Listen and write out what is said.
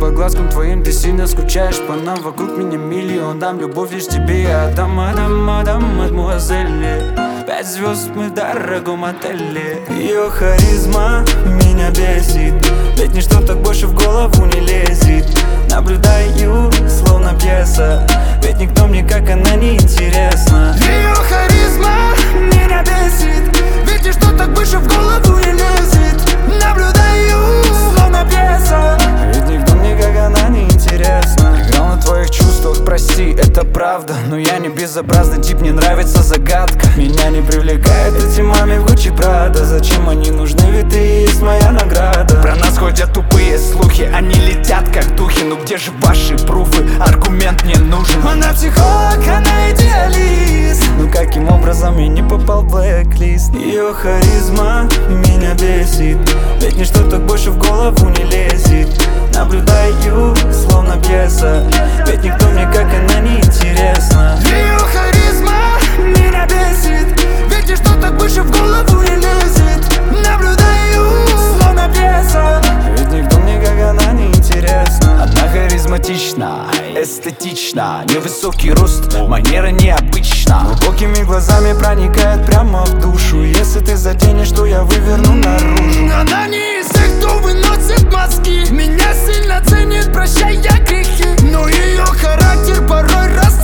по глазкам твоим ты сильно скучаешь по нам. Вокруг меня миллион, дам любовь лишь тебе я отдам, мадемуазель. 5 звезд мы в дорогом отеле. Ее харизма меня бесит, ведь ничто так больше в голову не лезет. Наблюдаю, словно пьеса, ведь никто мне как она не интересна. Ее харизма меня бесит, ведь ничто так больше в голову не лезет. Наблюдаю, словно пьеса, ведь никто мне как она не интересна. Играл на твоих чувствах, прости, это правда, но я не безобразный тип, мне нравится загадка. Меня не привлекает эти маме в Гуччи Прада. Зачем они нужны, ведь ты и есть моя награда. Про нас ходят тупые слухи, они летят как духи. Ну где же ваши пруфы, аргумент не нужен. Она психолог, она идеалист, ну каким образом я не попал в блэк-лист? Ее харизма меня бесит, ведь ничто так больше в голову не лезет. Наблюдаю, словно пьеса, ведь никто мне как она не интересна. Ее харизма меня бесит, ведь ничто так больше в голову не лезет. Наблюдаю, словно пьеса, ведь никто мне как она не интересна. Одна харизматична, эстетична, невысокий рост, манера необычна. Глубокими глазами проникает прямо в душу. Если ты заденешь, то я выверну наружу. Она не из тех, кто выносит мозги, меня сильно ценит, прощая грехи, но ее характер порой